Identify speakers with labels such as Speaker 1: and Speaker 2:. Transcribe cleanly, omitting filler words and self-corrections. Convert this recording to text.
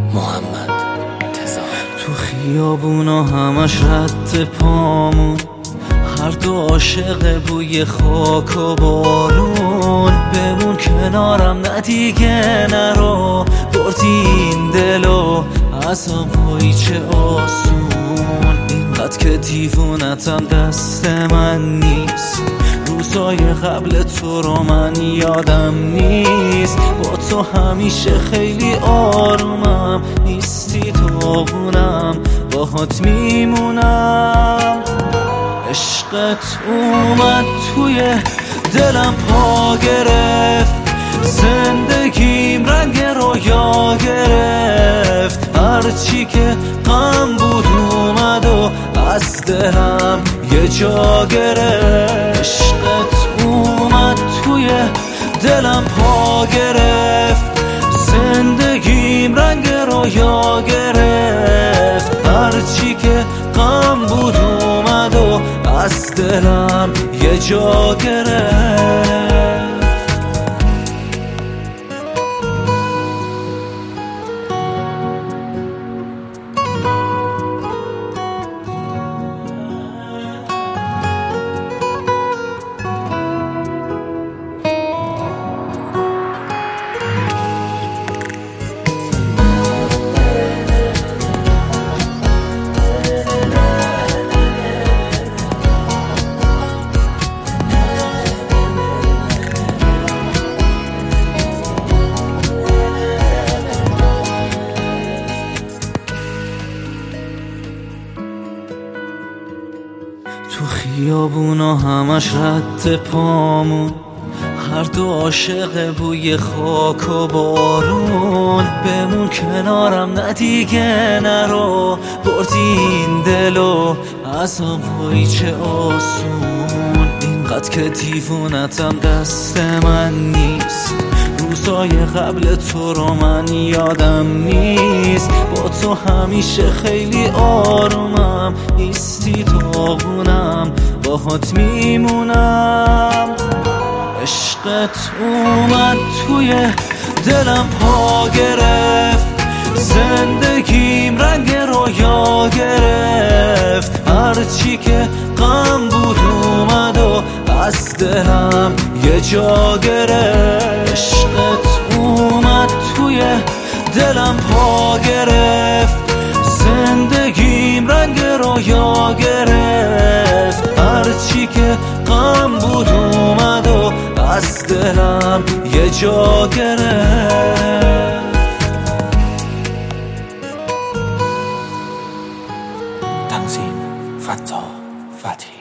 Speaker 1: محمد تزار.
Speaker 2: تو خیابونا همش رد پامون، هر دو عاشق بوی خاک و بارون. بمون کنارم نه دیگه نرو، بردی این دلو ازم وای چه آسون. اینقدر که دیوونتم دست من نیست، روزای قبل تو رو من یادم نیست. با تو همیشه خیلی آرومم، نیستی داغونم باهات میمونم. عشقت اومد توی دلم پا گرفت، زندگیم رنگ رویا گرفت. هرچی که غم بود اومد و از دلم یه جا گرفت. عشقت اومد توی دلم پا گرفت، زندگیم رنگ رویا گرفت. هرچی که غم بود اومد و از دلم یه جا گرفت. تو خیابونا همش رد پامون، هر دو عاشق بوی خاک و بارون. بمون کنارم نه دیگه نرو، بردی این دلو ازم وای چه آسون. اینقدر که دیوونتم دست من نیست، روزای قبل تو رو من یادم نیست. با تو همیشه خیلی آرومم، نیستی داغونم باهات میمونم. عشقت اومد توی دلم پا گرفت، زندگیم رنگ رویا گرفت. هرچی که غم بود اومد و از دلم یه جا گرفت. عشقت اومد توی دلم پا گرفت، زندگیم رنگ رویا گرفت. هرچی که غم بود اومد و از دلم یه جا گرفت.
Speaker 1: تنظیم فتاح فتحی.